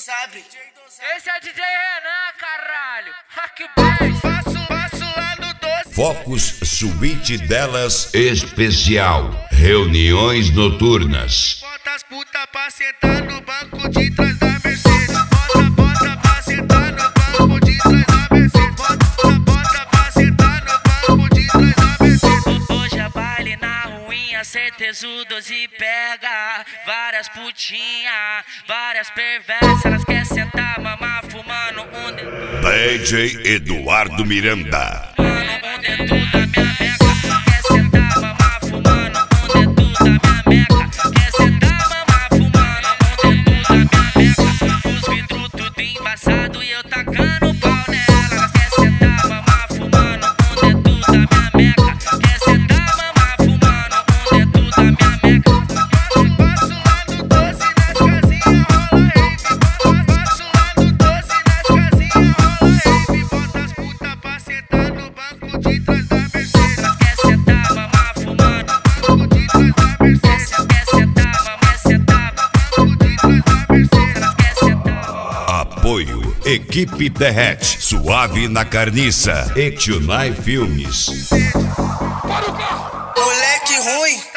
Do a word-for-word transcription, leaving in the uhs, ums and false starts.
sabe. Esse é D J Renan, caralho. Hack Bass. Passo, passo lá no doce. Focus Suíte delas especial. Reuniões noturnas. Bota as puta pra sentar no banco de trás da Mercedes. Bota, bota pra sentar no banco de trás da Mercedes. Bota, bota pra sentar no banco de trás da Mercedes. Hoje é baile na ruinha, certeza o doze pega. Várias putinha, várias perversas. Elas querem sentar, mamar, fumando um dedo. D J Eduardo Miranda. Fumando um dedo da minha meca. Quer sentar, mamar, fumando um dedo da minha meca. Quer sentar, mamar, fumando um dedo da minha meca. Os vidros tudo embaçado e eu tacando pau nela. Elas quer sentar, mamar, fumando um dedo da minha meca. Quer sentar, mamar, fumando um dedo da minha meca. Passo lá no doce, nas casinhas rola rave. Passo lá no doce, nas casinhas rola rave. Bota as puta pra sentar no banco de trás da Mercedes. Elas quer sentar, mamar, fumando. Banco de trás da Mercedes. Quer sentar, mamar, sentar. Banco de trás da Mercedes. Elas quer sentar. Apoio Equipe Derrete, Suave na Carniça e Tunai Filmes. Moleque ruim.